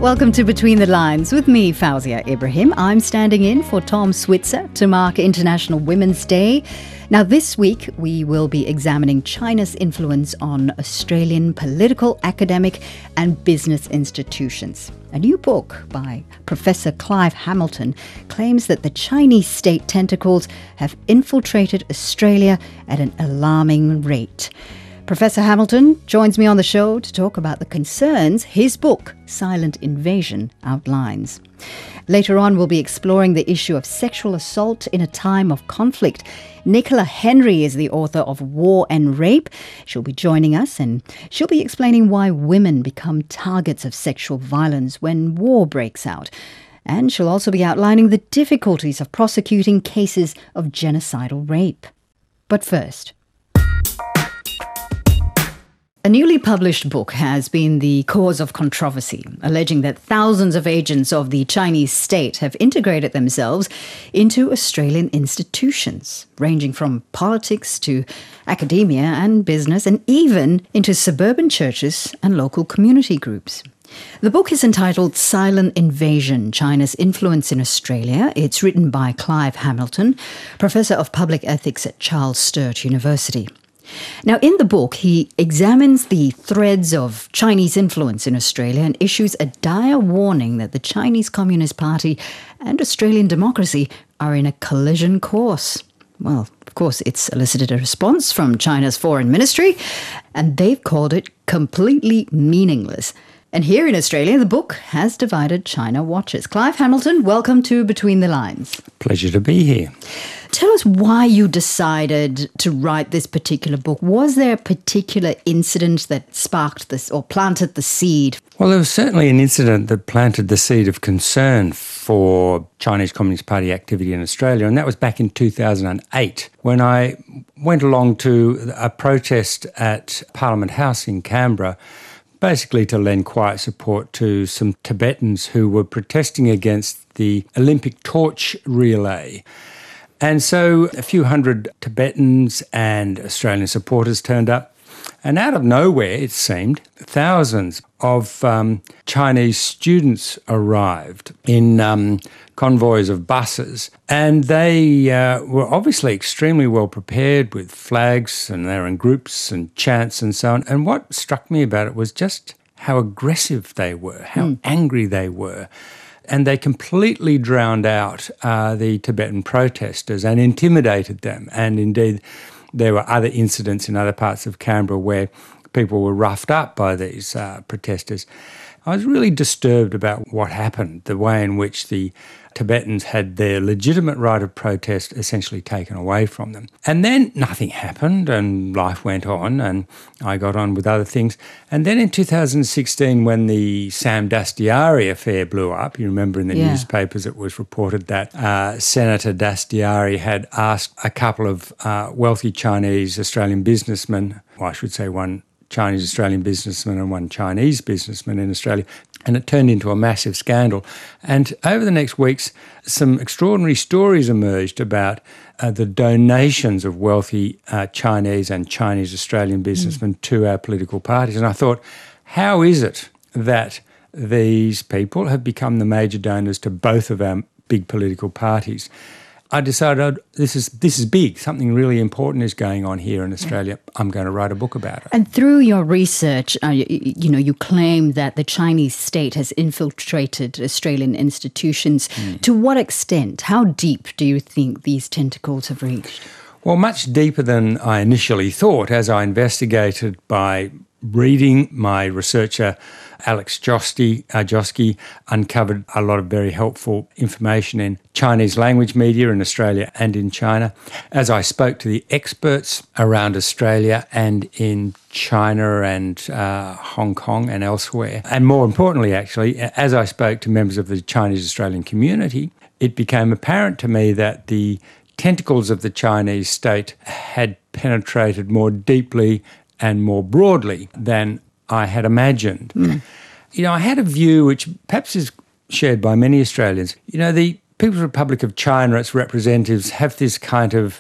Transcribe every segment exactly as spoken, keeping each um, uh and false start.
Welcome to Between the Lines with me, Fauzia Ibrahim. I'm standing in for Tom Switzer to mark International Women's Day. Now, this week, we will be examining China's influence on Australian political, academic and business institutions. A new book by Professor Clive Hamilton claims that the Chinese state tentacles have infiltrated Australia at an alarming rate. Professor Hamilton joins me on the show to talk about the concerns his book, Silent Invasion, outlines. Later on, we'll be exploring the issue of sexual assault in a time of conflict. Nicola Henry is the author of War and Rape. She'll be joining us and she'll be explaining why women become targets of sexual violence when war breaks out. And she'll also be outlining the difficulties of prosecuting cases of genocidal rape. But first, a newly published book has been the cause of controversy, alleging that thousands of agents of the Chinese state have integrated themselves into Australian institutions, ranging from politics to academia and business, and even into suburban churches and local community groups. The book is entitled Silent Invasion, China's Influence in Australia. It's written by Clive Hamilton, Professor of Public Ethics at Charles Sturt University. Now, in the book, he examines the threads of Chinese influence in Australia and issues a dire warning that the Chinese Communist Party and Australian democracy are in a collision course. Well, of course, it's elicited a response from China's foreign ministry, and they've called it completely meaningless. And here in Australia, the book has divided China watchers. Clive Hamilton, welcome to Between the Lines. Pleasure to be here. Tell us why you decided to write this particular book. Was there a particular incident that sparked this or planted the seed? Well, there was certainly an incident that planted the seed of concern for Chinese Communist Party activity in Australia, and that was back in two thousand eight when I went along to a protest at Parliament House in Canberra, basically to lend quiet support to some Tibetans who were protesting against the Olympic torch relay. And so a few hundred Tibetans and Australian supporters turned up, and out of nowhere, it seemed, thousands of um, Chinese students arrived in um, convoys of buses, and they uh, were obviously extremely well prepared with flags, and they were in groups and chants and so on. And what struck me about it was just how aggressive they were, how mm. angry they were. And they completely drowned out uh, the Tibetan protesters and intimidated them. And indeed, there were other incidents in other parts of Canberra where people were roughed up by these uh, protesters. I was really disturbed about what happened, the way in which the Tibetans had their legitimate right of protest essentially taken away from them. And then nothing happened and life went on and I got on with other things. And then in two thousand sixteen, when the Sam Dastyari affair blew up, you remember in the yeah. newspapers it was reported that uh, Senator Dastyari had asked a couple of uh, wealthy Chinese Australian businessmen, well, I should say one Chinese Australian businessman and one Chinese businessman in Australia, and it turned into a massive scandal. And over the next weeks, some extraordinary stories emerged about uh, the donations of wealthy uh, Chinese and Chinese Australian businessmen mm. to our political parties. And I thought, how is it that these people have become the major donors to both of our big political parties? I decided this is this is big. Something really important is going on here in Australia. I'm going to write a book about it. And through your research, uh, you, you know, you claim that the Chinese state has infiltrated Australian institutions. Mm. To what extent? How deep do you think these tentacles have reached? Well, much deeper than I initially thought as I investigated by reading. My researcher, Alex Josky, uh, Josky, uncovered a lot of very helpful information in Chinese language media in Australia and in China. As I spoke to the experts around Australia and in China and uh, Hong Kong and elsewhere, and more importantly, actually, as I spoke to members of the Chinese Australian community, it became apparent to me that the tentacles of the Chinese state had penetrated more deeply and more broadly than I had imagined. Mm. You know, I had a view which perhaps is shared by many Australians. You know, the People's Republic of China, its representatives, have this kind of,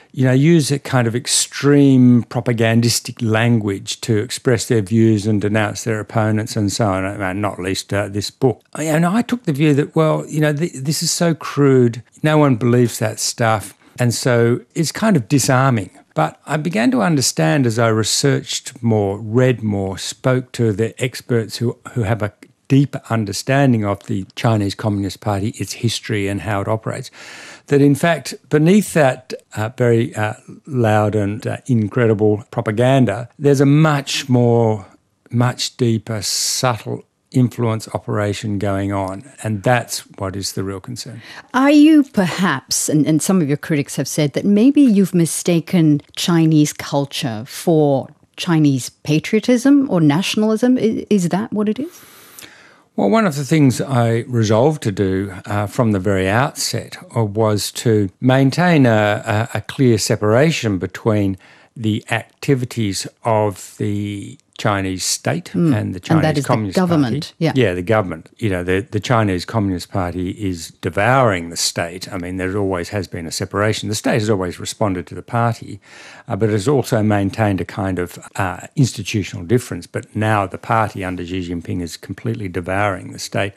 you know, use a kind of extreme propagandistic language to express their views and denounce their opponents and so on, and not least uh, this book. And I took the view that, well, you know, th- this is so crude, no one believes that stuff, and so it's kind of disarming. But I began to understand as I researched more, read more, spoke to the experts who, who have a deeper understanding of the Chinese Communist Party, its history and how it operates, that in fact beneath that uh, very uh, loud and uh, incredible propaganda, there's a much more, much deeper, subtle influence operation going on, and that's what is the real concern. Are you perhaps, and, and some of your critics have said that maybe you've mistaken Chinese culture for Chinese patriotism or nationalism? Is, is that what it is? Well, one of the things I resolved to do uh, from the very outset uh, was to maintain a, a, a clear separation between the activities of the Chinese state mm. and the Chinese and that is Communist the government. Party. Yeah. yeah, the government. You know, the, the Chinese Communist Party is devouring the state. I mean, there always has been a separation. The state has always responded to the party, uh, but it has also maintained a kind of uh, institutional difference. But now the party under Xi Jinping is completely devouring the state.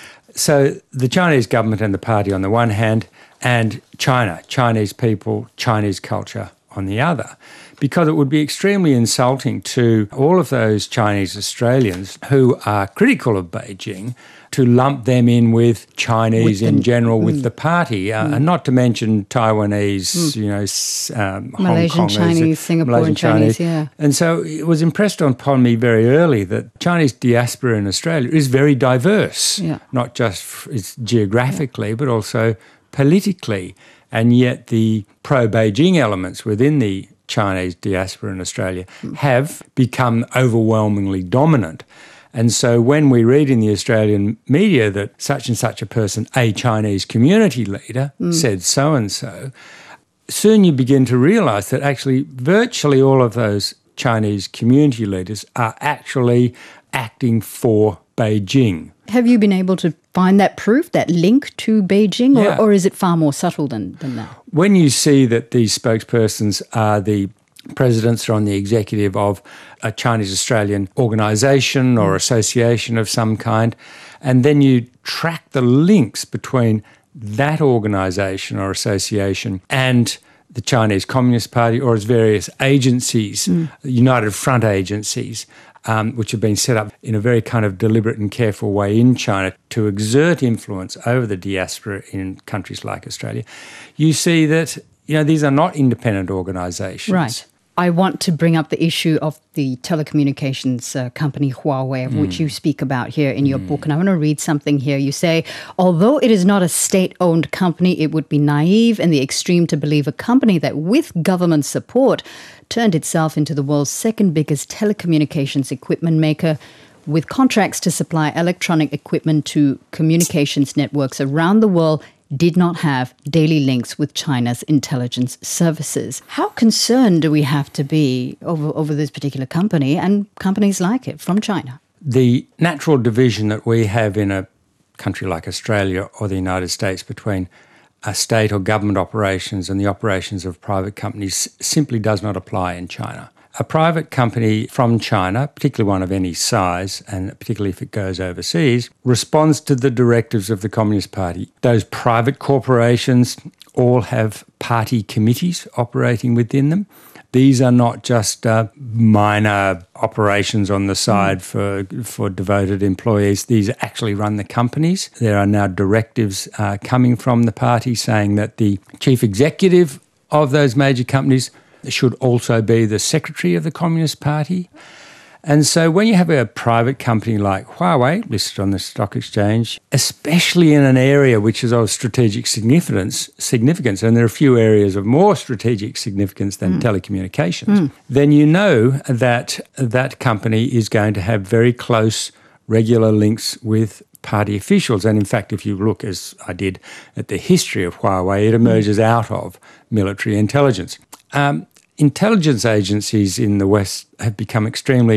So the Chinese government and the party on the one hand, and China, Chinese people, Chinese culture on the other, because it would be extremely insulting to all of those Chinese Australians who are critical of Beijing to lump them in with Chinese with in the, general, mm. with the party, uh, mm. and not to mention Taiwanese, mm. you know, um, Malaysian Hong Kongers, Chinese, Singaporean Malaysian Chinese, Chinese, yeah. And so it was impressed upon me very early that Chinese diaspora in Australia is very diverse, yeah. not just it's geographically, yeah. but also politically. And yet the pro-Beijing elements within the Chinese diaspora in Australia have become overwhelmingly dominant. And so when we read in the Australian media that such and such a person, a Chinese community leader, mm. said so-and-so, soon you begin to realise that actually virtually all of those Chinese community leaders are actually acting for Beijing. Have you been able to find that proof, that link to Beijing, yeah. or, or is it far more subtle than, than that? When you see that these spokespersons are the presidents or on the executive of a Chinese Australian organisation or association of some kind, and then you track the links between that organisation or association and the Chinese Communist Party or its various agencies, mm. United Front agencies, Um, which have been set up in a very kind of deliberate and careful way in China to exert influence over the diaspora in countries like Australia, you see that, you know, these are not independent organisations. Right. I want to bring up the issue of the telecommunications uh, company Huawei, mm. which you speak about here in your mm. book. And I want to read something here. You say, although it is not a state-owned company, it would be naive in the extreme to believe a company that, with government support, turned itself into the world's second biggest telecommunications equipment maker, with contracts to supply electronic equipment to communications networks around the world, did not have daily links with China's intelligence services. How concerned do we have to be over, over this particular company and companies like it from China? The natural division that we have in a country like Australia or the United States between a state or government operations and the operations of private companies simply does not apply in China. A private company from China, particularly one of any size, and particularly if it goes overseas, responds to the directives of the Communist Party. Those private corporations all have party committees operating within them. These are not just uh, minor operations on the side for for devoted employees. These actually run the companies. There are now directives uh, coming from the party saying that the chief executive of those major companies should also be the secretary of the Communist Party. And so when you have a private company like Huawei listed on the stock exchange, especially in an area which is of strategic significance, significance, and there are a few areas of more strategic significance than mm. telecommunications, mm. then you know that that company is going to have very close, regular links with party officials. And in fact, if you look, as I did, at the history of Huawei, it emerges mm. out of military intelligence. Um, Intelligence agencies in the West have become extremely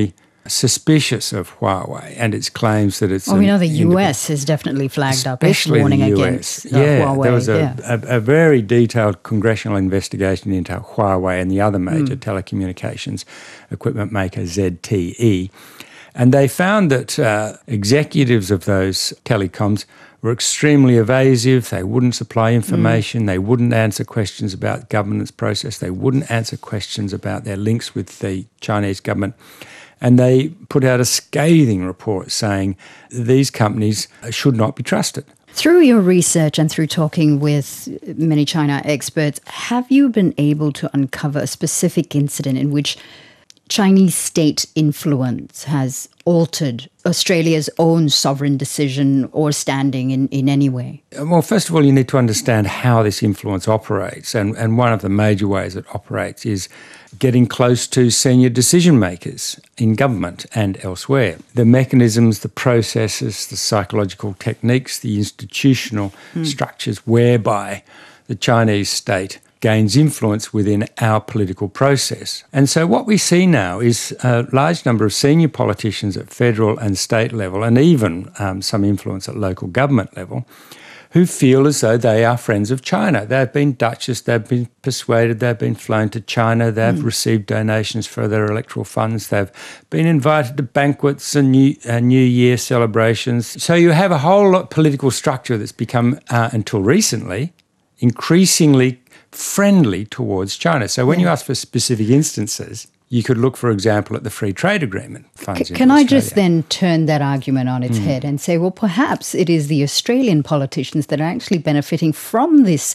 suspicious of Huawei and its claims that it's... Well, we know the U S has definitely flagged up its warning against uh, yeah, Huawei. There was a, yeah. a, a very detailed congressional investigation into Huawei and the other major mm. telecommunications equipment maker, Z T E. And they found that uh, executives of those telecoms were extremely evasive. They wouldn't supply information. Mm. They wouldn't answer questions about governance process. They wouldn't answer questions about their links with the Chinese government. And they put out a scathing report saying these companies should not be trusted. Through your research and through talking with many China experts, have you been able to uncover a specific incident in which Chinese state influence has altered Australia's own sovereign decision or standing in, in any way? Well, first of all, you need to understand how this influence operates. And, and one of the major ways it operates is getting close to senior decision makers in government and elsewhere. The mechanisms, the processes, the psychological techniques, the institutional mm. structures whereby the Chinese state gains influence within our political process. And so what we see now is a large number of senior politicians at federal and state level, and even um, some influence at local government level, who feel as though they are friends of China. They've been duchess, they've been persuaded, they've been flown to China, they've mm. received donations for their electoral funds, they've been invited to banquets and New, uh, New Year celebrations. So you have a whole lot political structure that's become, uh, until recently, increasingly friendly towards China. So when yeah. you ask for specific instances, you could look, for example, at the Free Trade Agreement funds. C- can I just then turn that argument on its mm. head and say, well, perhaps it is the Australian politicians that are actually benefiting from this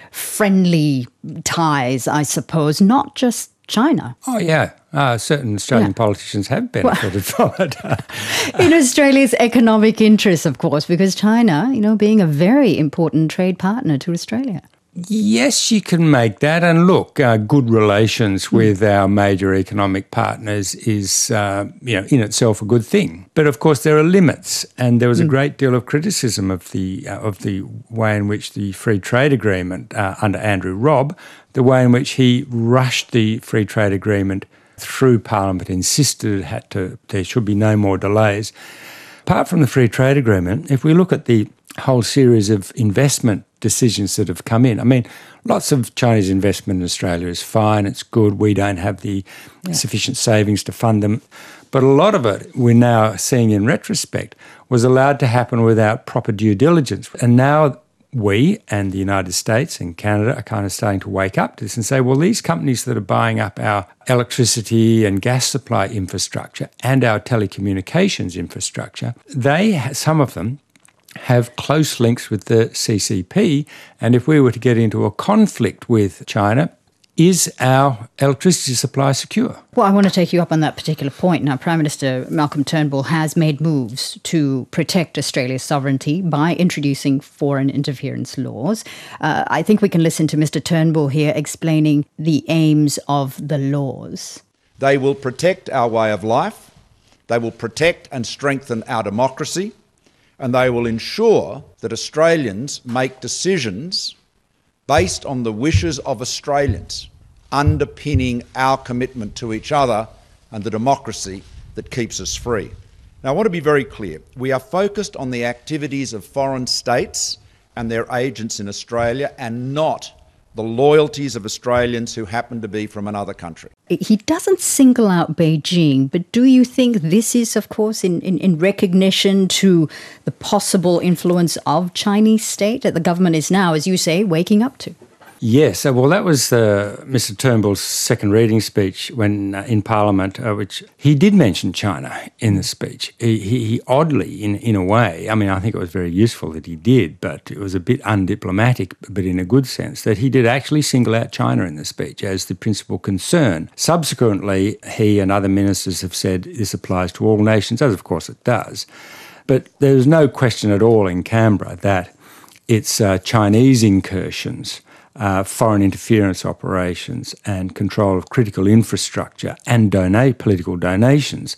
friendly ties, I suppose, not just China. Oh, yeah. Uh, certain Australian yeah. politicians have benefited well, from it. in Australia's economic interests, of course, because China, you know, being a very important trade partner to Australia. Yes, you can make that. And look, uh, good relations with our major economic partners is, uh, you know, in itself a good thing. But of course, there are limits, and there was a great deal of criticism of the uh, of the way in which the Free Trade Agreement uh, under Andrew Robb, the way in which he rushed the Free Trade Agreement through Parliament, insisted it had to there should be no more delays. Apart from the Free Trade Agreement, if we look at the whole series of investment decisions that have come in. I mean, lots of Chinese investment in Australia is fine, it's good, we don't have the yeah. sufficient savings to fund them. But a lot of it, we're now seeing in retrospect, was allowed to happen without proper due diligence. And now we and the United States and Canada are kind of starting to wake up to this and say, well, these companies that are buying up our electricity and gas supply infrastructure and our telecommunications infrastructure, they, some of them, have close links with the C C P, and if we were to get into a conflict with China, is our electricity supply secure? Well, I want to take you up on that particular point. Now, Prime Minister Malcolm Turnbull has made moves to protect Australia's sovereignty by introducing foreign interference laws. Uh, I think we can listen to Mister Turnbull here explaining the aims of the laws. They will protect our way of life, they will protect and strengthen our democracy, and they will ensure that Australians make decisions based on the wishes of Australians, underpinning our commitment to each other and the democracy that keeps us free. Now, I want to be very clear. We are focused on the activities of foreign states and their agents in Australia, and not the loyalties of Australians who happen to be from another country. He doesn't single out Beijing, but do you think this is, of course, in, in, in recognition to the possible influence of Chinese state that the government is now, as you say, waking up to? Yes, well, that was uh, Mister Turnbull's second reading speech when uh, in Parliament, uh, which he did mention China in the speech. He, he, he oddly, in, in a way, I mean, I think it was very useful that he did, but it was a bit undiplomatic, but in a good sense, that he did actually single out China in the speech as the principal concern. Subsequently, he and other ministers have said this applies to all nations, as of course it does. But there's no question at all in Canberra that it's uh, Chinese incursions, Uh, foreign interference operations and control of critical infrastructure and donate political donations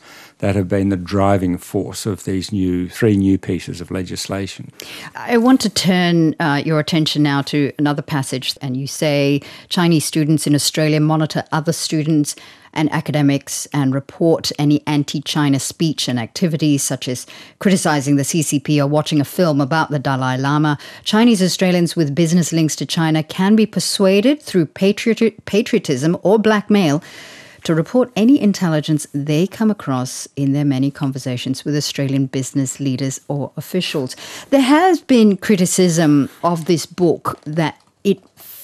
that have been the driving force of these new three new pieces of legislation. I want to turn uh, your attention now to another passage, and you say Chinese students in Australia monitor other students and academics and report any anti-China speech and activities such as criticising the C C P or watching a film about the Dalai Lama. Chinese Australians with business links to China can be persuaded through patriot- patriotism or blackmail to report any intelligence they come across in their many conversations with Australian business leaders or officials. There has been criticism of this book that it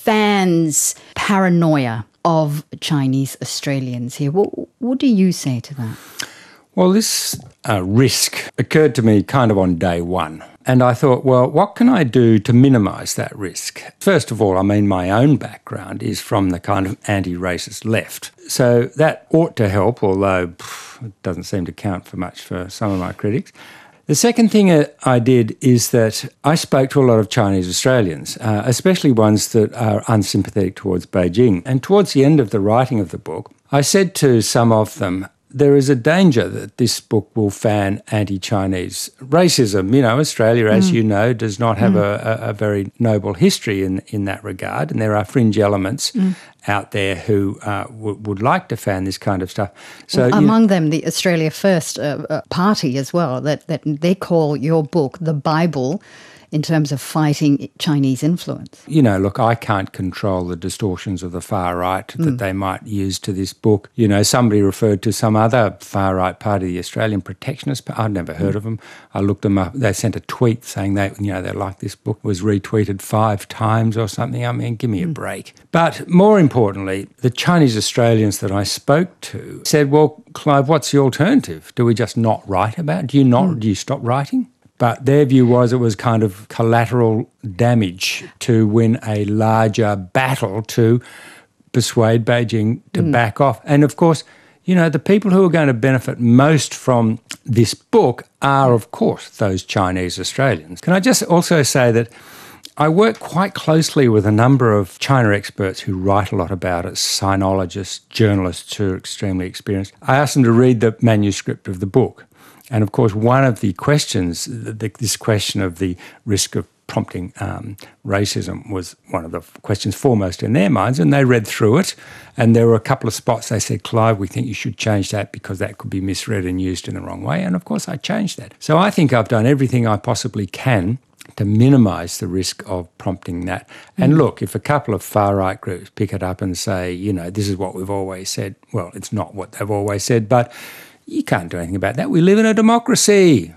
fans paranoia of Chinese Australians here. What, what do you say to that? Well, this uh, risk occurred to me kind of on day one. And I thought, well, what can I do to minimise that risk? First of all, I mean, my own background is from the kind of anti-racist left. So that ought to help, although pff, it doesn't seem to count for much for some of my critics. The second thing I did is that I spoke to a lot of Chinese Australians, uh, especially ones that are unsympathetic towards Beijing. And towards the end of the writing of the book, I said to some of them, there is a danger that this book will fan anti-Chinese racism. You know, Australia, as mm. you know, does not have mm. a, a very noble history in, in that regard, and there are fringe elements mm. out there who uh, w- would like to fan this kind of stuff. So well, among them, the Australia First uh, uh, party as well, that, that they call your book the Bible in terms of fighting Chinese influence. You know, look, I can't control the distortions of the far right that mm. they might use to this book. You know, somebody referred to some other far right party, the Australian Protectionist Party. I'd never heard mm. of them. I looked them up. They sent a tweet saying they, you know, they like this book. It was retweeted five times or something. I mean, give me mm. a break. But more importantly, the Chinese Australians that I spoke to said, well, Clive, what's the alternative? Do we just not write about it? Do you not, mm. do you stop writing? But their view was it was kind of collateral damage to win a larger battle to persuade Beijing to mm. back off. And of course, you know, the people who are going to benefit most from this book are, of course, those Chinese Australians. Can I just also say that I work quite closely with a number of China experts who write a lot about it, sinologists, journalists who are extremely experienced. I asked them to read the manuscript of the book. And of course, one of the questions, this question of the risk of prompting um, racism was one of the questions foremost in their minds, and they read through it, and there were a couple of spots they said, Clive, we think you should change that because that could be misread and used in the wrong way, and of course I changed that. So I think I've done everything I possibly can to minimise the risk of prompting that. And look, if a couple of far-right groups pick it up and say, you know, this is what we've always said, well, it's not what they've always said, but you can't do anything about that. We live in a democracy.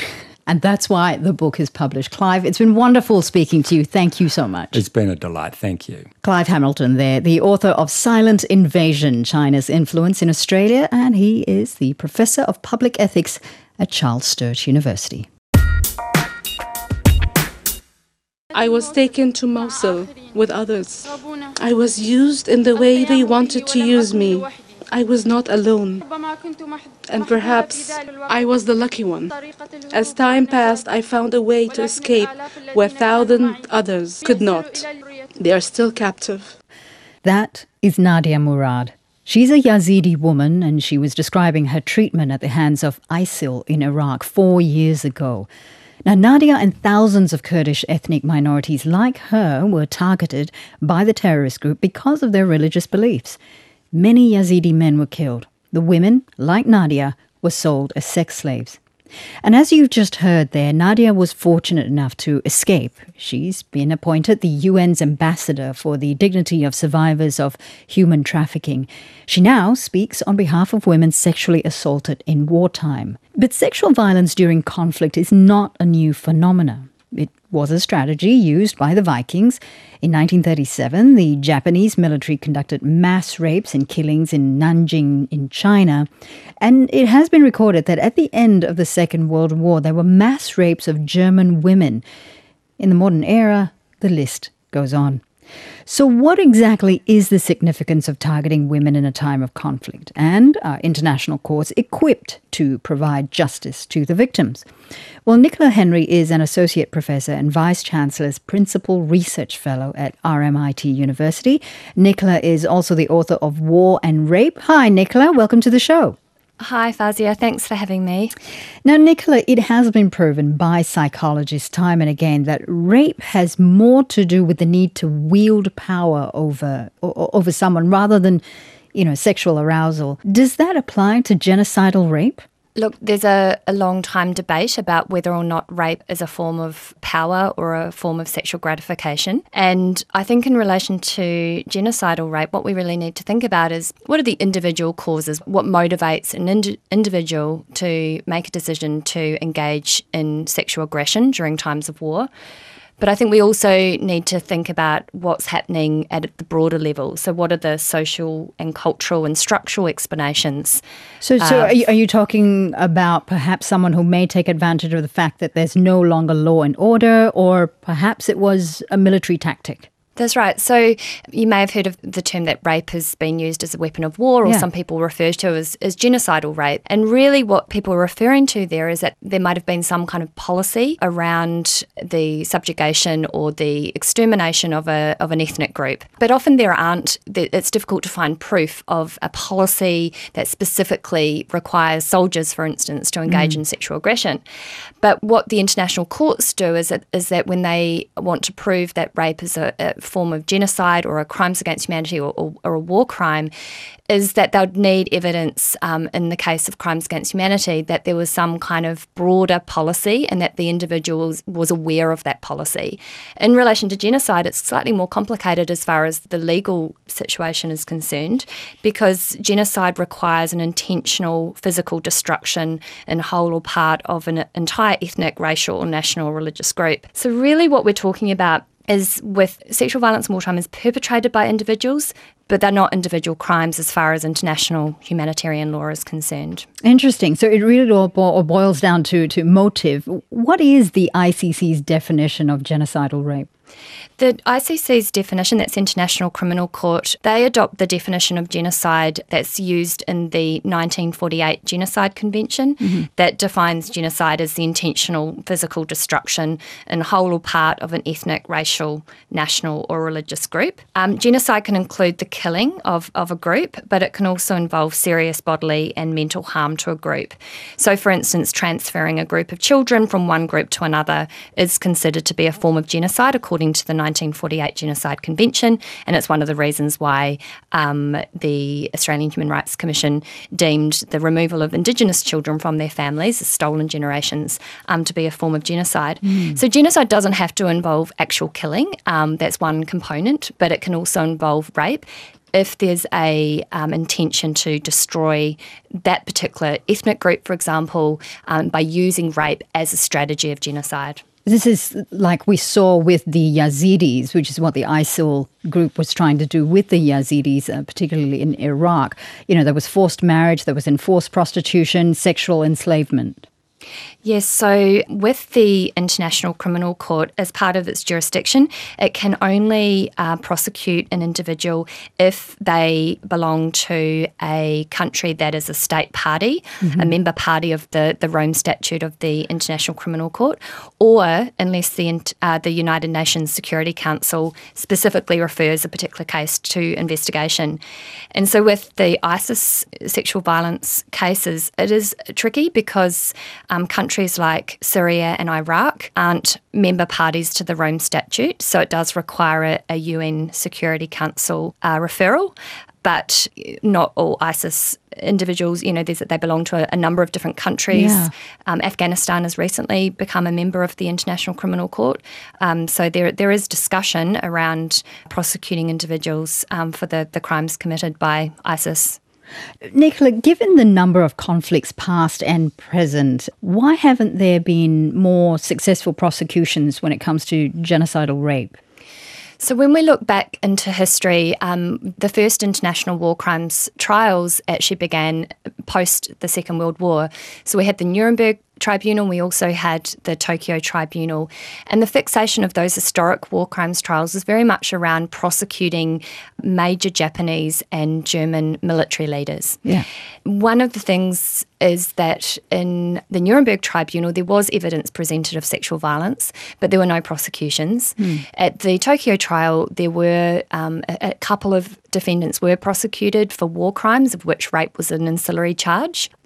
And that's why the book is published. Clive, it's been wonderful speaking to you. Thank you so much. It's been a delight. Thank you. Clive Hamilton there, the author of Silent Invasion, China's Influence in Australia, and he is the Professor of Public Ethics at Charles Sturt University. I was taken to Mosul with others. I was used in the way they wanted to use me. I was not alone, and perhaps I was the lucky one. As time passed, I found a way to escape where thousands others could not. They are still captive. That is Nadia Murad. She's a Yazidi woman, and she was describing her treatment at the hands of ISIL in Iraq four years ago. Now, Nadia and thousands of Kurdish ethnic minorities like her were targeted by the terrorist group because of their religious beliefs. Many Yazidi men were killed. The women, like Nadia, were sold as sex slaves. And as you've just heard there, Nadia was fortunate enough to escape. She's been appointed the U N's ambassador for the dignity of survivors of human trafficking. She now speaks on behalf of women sexually assaulted in wartime. But sexual violence during conflict is not a new phenomenon. It was a strategy used by the Vikings. In nineteen thirty-seven, the Japanese military conducted mass rapes and killings in Nanjing in China. And it has been recorded that at the end of the Second World War, there were mass rapes of German women. In the modern era, the list goes on. So what exactly is the significance of targeting women in a time of conflict? And are international courts equipped to provide justice to the victims? Well, Nicola Henry is an associate professor and vice-chancellor's principal research fellow at R M I T University. Nicola is also the author of War and Rape. Hi, Nicola. Welcome to the show. Hi, Fazia. Thanks for having me. Now, Nicola, it has been proven by psychologists time and again that rape has more to do with the need to wield power over over someone rather than, you know, sexual arousal. Does that apply to genocidal rape? Look, there's a, a long time debate about whether or not rape is a form of power or a form of sexual gratification. And I think in relation to genocidal rape, what we really need to think about is what are the individual causes? What motivates an ind- individual to make a decision to engage in sexual aggression during times of war? But I think we also need to think about what's happening at the broader level. So what are the social and cultural and structural explanations? So, so uh, are, you, are you talking about perhaps someone who may take advantage of the fact that there's no longer law and order, or perhaps it was a military tactic? That's right. So you may have heard of the term that rape has been used as a weapon of war, or Yeah. some people refer to as, as genocidal rape. And really what people are referring to there is that there might have been some kind of policy around the subjugation or the extermination of a of an ethnic group. But often there aren't, it's difficult to find proof of a policy that specifically requires soldiers, for instance, to engage mm. in sexual aggression. But what the international courts do is that, is that when they want to prove that rape is a, a form of genocide or a crimes against humanity or, or, or a war crime, is that they'd need evidence um, in the case of crimes against humanity that there was some kind of broader policy and that the individual was, was aware of that policy. In relation to genocide, it's slightly more complicated as far as the legal situation is concerned, because genocide requires an intentional physical destruction in whole or part of an entire ethnic, racial or national or religious group. So really what we're talking about is with sexual violence in wartime is perpetrated by individuals, but they're not individual crimes as far as international humanitarian law is concerned. Interesting. So it really all bo- boils down to, to motive. What is the I C C's definition of genocidal rape? The I C C's definition, that's International Criminal Court, they adopt the definition of genocide that's used in the nineteen forty-eight Genocide Convention mm-hmm. that defines genocide as the intentional physical destruction in whole or part of an ethnic, racial, national or religious group. Um, genocide can include the killing of, of a group, but it can also involve serious bodily and mental harm to a group. So, for instance, transferring a group of children from one group to another is considered to be a form of genocide according to the nineteen forty-eight Genocide Convention, and it's one of the reasons why um, the Australian Human Rights Commission deemed the removal of Indigenous children from their families, stolen generations, um, to be a form of genocide. Mm. So genocide doesn't have to involve actual killing, um, that's one component, but it can also involve rape if there's a um, intention to destroy that particular ethnic group, for example, um, by using rape as a strategy of genocide. This is like we saw with the Yazidis, which is what the I S I L group was trying to do with the Yazidis, uh, particularly in Iraq. You know, there was forced marriage, there was enforced prostitution, sexual enslavement. Yes, so with the International Criminal Court, as part of its jurisdiction, it can only uh, prosecute an individual if they belong to a country that is a state party, mm-hmm. a member party of the, the Rome Statute of the International Criminal Court, or unless the, uh, the United Nations Security Council specifically refers a particular case to investigation. And so with the ISIS sexual violence cases, it is tricky because um, countries Countries like Syria and Iraq aren't member parties to the Rome Statute, so it does require a, a U N Security Council uh, referral. But not all ISIS individuals, you know, they belong to a, a number of different countries. Yeah. Um, Afghanistan has recently become a member of the International Criminal Court. Um, so there there is discussion around prosecuting individuals um, for the, the crimes committed by ISIS. Nicola, given the number of conflicts past and present, why haven't there been more successful prosecutions when it comes to genocidal rape? So when we look back into history, um, the first international war crimes trials actually began post the Second World War. So we had the Nuremberg Tribunal, we also had the Tokyo Tribunal, and the fixation of those historic war crimes trials was very much around prosecuting major Japanese and German military leaders. Yeah. One of the things is that in the Nuremberg Tribunal there was evidence presented of sexual violence, but there were no prosecutions. Mm. At the Tokyo trial there were um, a, a couple of defendants were prosecuted for war crimes, of which rape was an ancillary charge.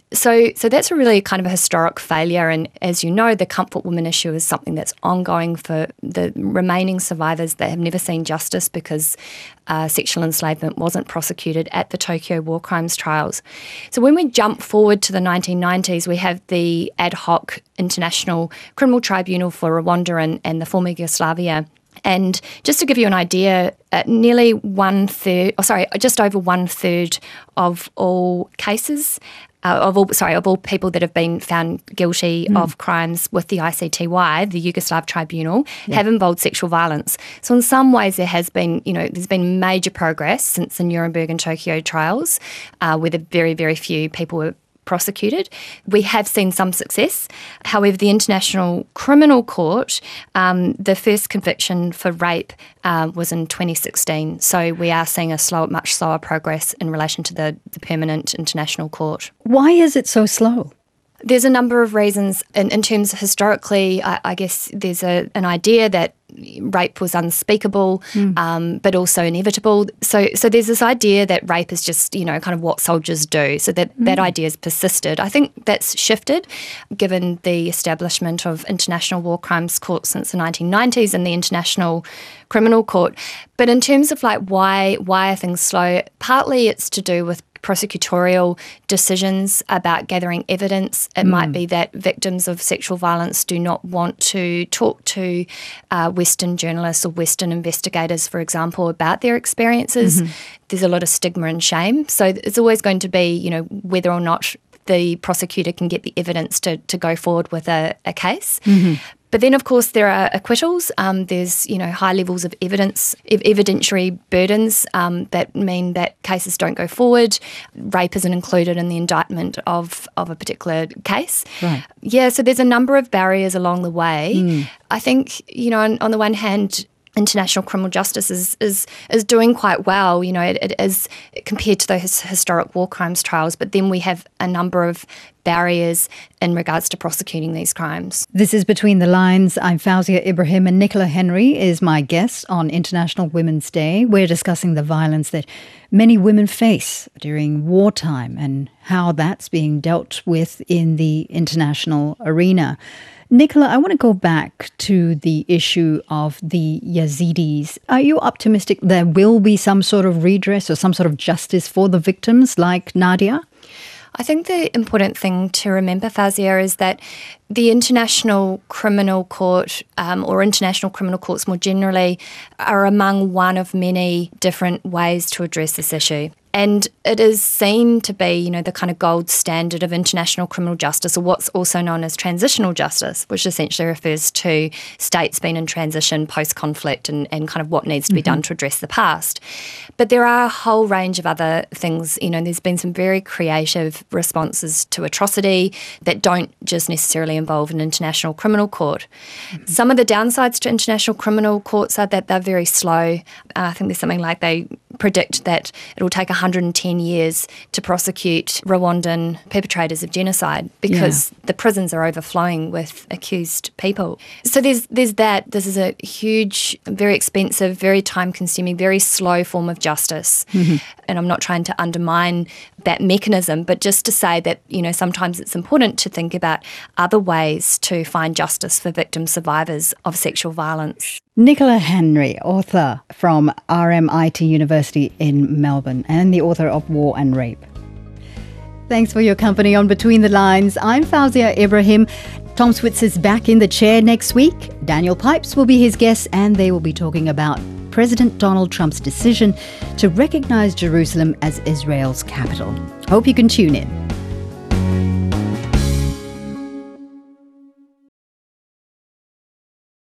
So so that's a really kind of a historic failure. And as you know, the Comfort Women issue is something that's ongoing for the remaining survivors that have never seen justice because uh, sexual enslavement wasn't prosecuted at the Tokyo war crimes trials. So when we jump forward to the nineteen nineties, we have the ad hoc International Criminal Tribunal for Rwanda and, and the former Yugoslavia. And just to give you an idea, uh, nearly one third, oh, sorry, just over one third of all cases, uh, of all, sorry, of all people that have been found guilty mm. of crimes with the I C T Y, the Yugoslav Tribunal, yeah. have involved sexual violence. So in some ways there has been, you know, there's been major progress since the Nuremberg and Tokyo trials, uh, where the very, very few people were prosecuted. We have seen some success. However, the International Criminal Court, um, the first conviction for rape uh, was in twenty sixteen. So we are seeing a slow, much slower progress in relation to the, the Permanent International Court. Why is it so slow? There's a number of reasons. In, in terms of historically, I, I guess there's a, an idea that rape was unspeakable, mm. um, but also inevitable. So so there's this idea that rape is just, you know, kind of what soldiers do. So that, mm. that idea has persisted. I think that's shifted given the establishment of international war crimes courts since the nineteen nineties and the International Criminal Court. But in terms of like why why are things slow, partly it's to do with prosecutorial decisions about gathering evidence. It mm. might be that victims of sexual violence do not want to talk to uh, Western journalists or Western investigators, for example, about their experiences. Mm-hmm. There's a lot of stigma and shame. So it's always going to be, you know, whether or not the prosecutor can get the evidence to, to go forward with a, a case. Mm-hmm. But then, of course, there are acquittals. Um, there's, you know, high levels of evidence, ev- evidentiary burdens um, that mean that cases don't go forward. Rape isn't included in the indictment of, of a particular case. Right. Yeah, so there's a number of barriers along the way. Mm. I think, you know, on, on the one hand, international criminal justice is is is doing quite well, you know, it, it is compared to those historic war crimes trials, but then we have a number of barriers in regards to prosecuting these crimes. This is Between the Lines. I'm Fauzia Ibrahim, and Nicola Henry is my guest on International Women's Day. We're discussing the violence that many women face during wartime and how that's being dealt with in the international arena. Nicola, I want to go back to the issue of the Yazidis. Are you optimistic there will be some sort of redress or some sort of justice for the victims like Nadia? I think the important thing to remember, Fazia, is that the International Criminal Court um, or international criminal courts more generally are among one of many different ways to address this issue. And it is seen to be, you know, the kind of gold standard of international criminal justice, or what's also known as transitional justice, which essentially refers to states being in transition post-conflict and, and kind of what needs to be mm-hmm. done to address the past. But there are a whole range of other things. You know, there's been some very creative responses to atrocity that don't just necessarily involve an international criminal court. Mm-hmm. Some of the downsides to international criminal courts are that they're very slow. Uh, I think there's something like they predict that it will take one hundred ten years to prosecute Rwandan perpetrators of genocide because yeah. the prisons are overflowing with accused people. So there's there's that. This is a huge, very expensive, very time-consuming, very slow form of justice. Mm-hmm. And I'm not trying to undermine that mechanism, but just to say that, you know, sometimes it's important to think about other ways to find justice for victim survivors of sexual violence. Nicola Henry, author from R M I T University in Melbourne and the author of War and Rape. Thanks for your company on Between the Lines. I'm Fauzia Ibrahim. Tom Switzer's back in the chair next week. Daniel Pipes will be his guest, and they will be talking about President Donald Trump's decision to recognise Jerusalem as Israel's capital. Hope you can tune in.